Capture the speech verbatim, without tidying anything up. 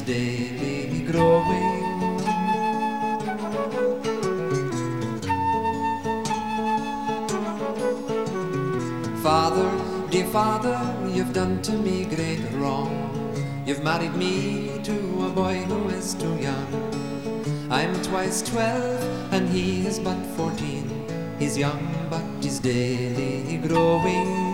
daily growing. Father, dear father, you've done to me great wrong. You've married me to a boy who is too young. I'm twice twelve and he is but fourteen. He's young but he's daily growing.